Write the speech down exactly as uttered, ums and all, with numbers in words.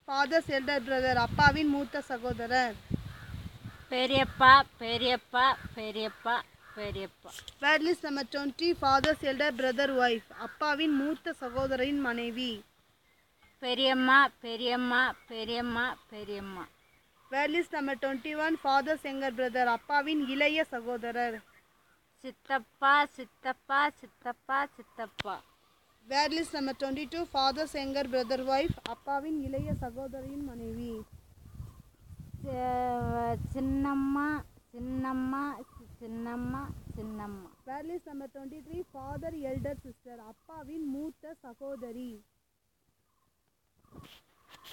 father's elder brother, அப்பாவின் மூத்த சகோதரர். பெரியப்பா பெரியப்பா பெரியப்பா பெரியப்பா. Word list number twenty, father's elder brother wife, அப்பாவின் மூத்த சகோதரின் மனைவி. பெரியம்மா பெரியம்மா பெரியம்மா பெரியம்மா. Word list number twenty-one, father's younger brother, அப்பாவின் இளைய சகோதரர். சித்தப்பா சித்தப்பா சித்தப்பா சித்தப்பா. Word list number twenty-two, father's younger brother wife, அப்பாவின் இளைய சகோதரியின் மனைவி. சின்னம்மா சின்னம்மா சின்னம்மா சின்னம்மா. Word list number twenty-three, father elder sister, அப்பாவின் மூத்த சகோதரி.